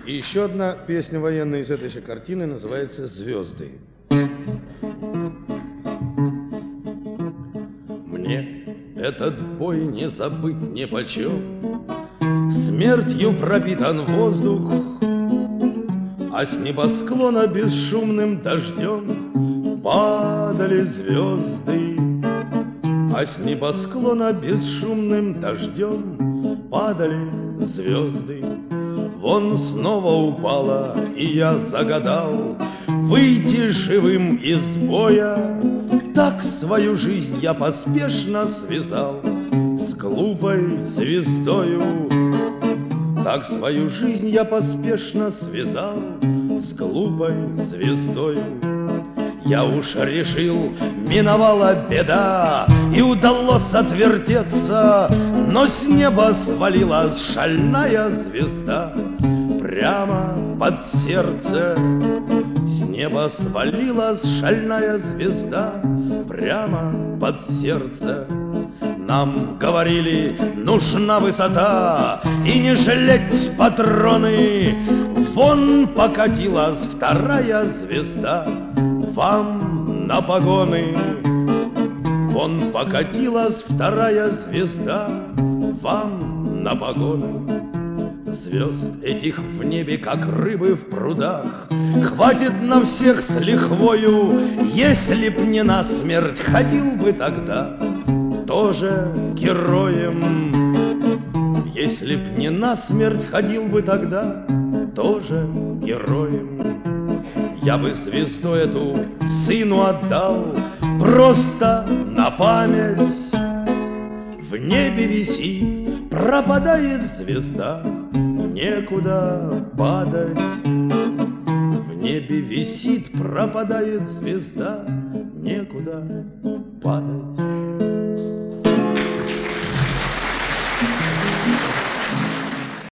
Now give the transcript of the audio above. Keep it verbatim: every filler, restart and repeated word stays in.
И еще одна песня военная из этой же картины называется «Звезды». Мне этот бой не забыть нипочем, смертью пропитан воздух, а с небосклона бесшумным дождем падали звезды. А с небосклона бесшумным дождем падали звезды. Вон снова упала, и я загадал выйти живым из боя. Так свою жизнь я поспешно связал с глупой звездою. Так свою жизнь я поспешно связал с глупой звездою. Я уж решил, миновала беда, и удалось отвертеться, но с неба свалилась шальная звезда прямо под сердце. С неба свалилась шальная звезда прямо под сердце. Нам говорили, нужна высота и не жалеть патроны. Вон покатилась вторая звезда вам на погоны. Вон покатилась вторая звезда вам на погоны. Звезд этих в небе, как рыбы в прудах, хватит на всех с лихвою. Если б не насмерть, ходил бы тогда тоже героем. Если б не насмерть, ходил бы тогда тоже героем. Я бы звезду эту сыну отдал просто на память. В небе висит, пропадает звезда, некуда падать. В небе висит, пропадает звезда, некуда падать.